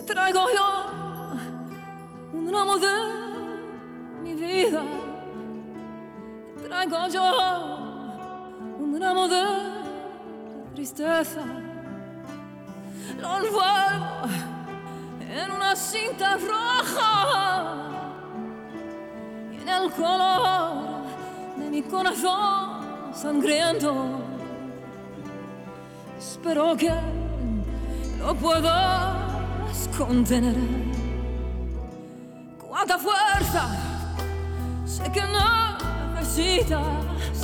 traigo yo un ramo de mi vida. Te traigo yo un ramo de tristeza. Lo envuelvo en una cinta roja y en el color de mi corazón sangriento. Espero que lo puedas contener. Cuánta fuerza sé que necesitas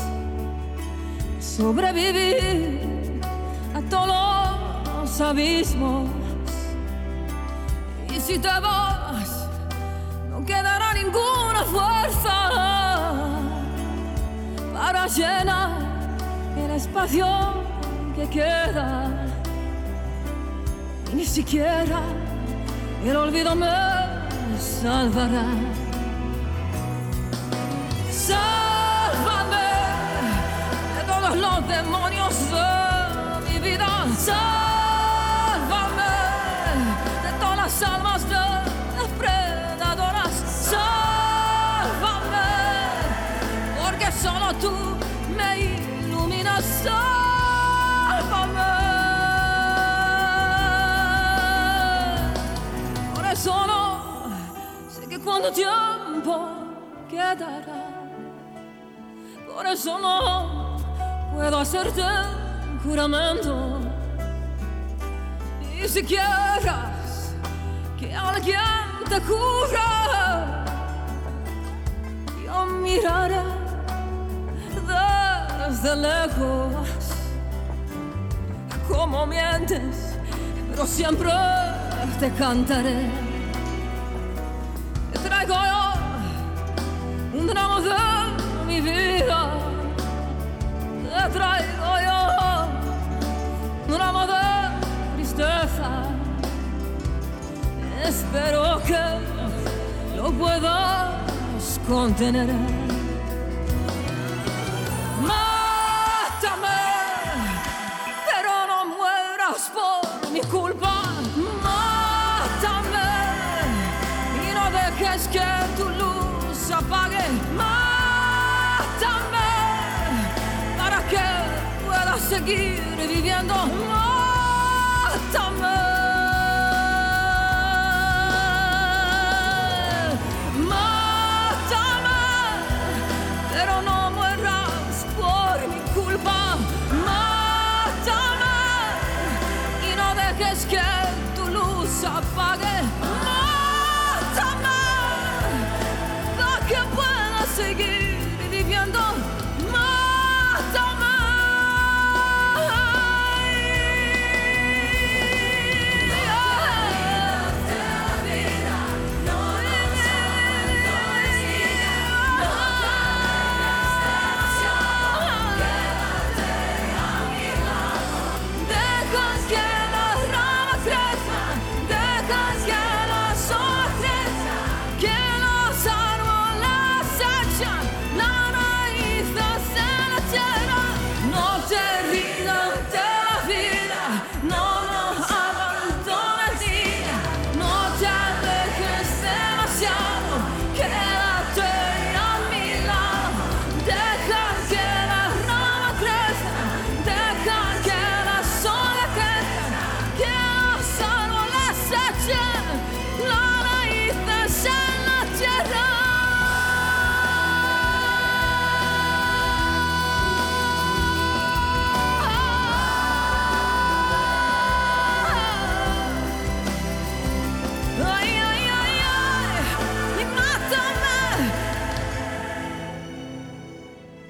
sobrevivir a todos los abismos. Y si te vas, no quedará ninguna fuerza para llenar el espacio que queda. Y ni siquiera el olvido me salvará. Sálvame de todos los demonios de mi vida. Sálvame de todas las almas depredadoras. Sálvame porque solo tú me iluminas. Sálvame. Por eso no sé que cuánto tiempo quedará. Por eso no puedo hacerte un juramento. Y si quieres que alguien te cura, yo miraré desde lejos cómo mientes, pero siempre te cantaré. Te traigo yo un ramo de mi vida. Te traigo yo un ramo de tristeza. Espero que lo puedas contener. Mátame, pero no mueras por mi culpa. Mátame y no dejes que tu luz apague. Mátame para que puedas seguir viviendo. Mátame. Mátame, pero no mueras por mi culpa. Mátame y no dejes que tu luz apague. Mátame para que puedas seguir viviendo. Mátame.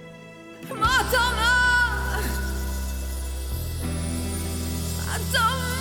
Mátame, mátame.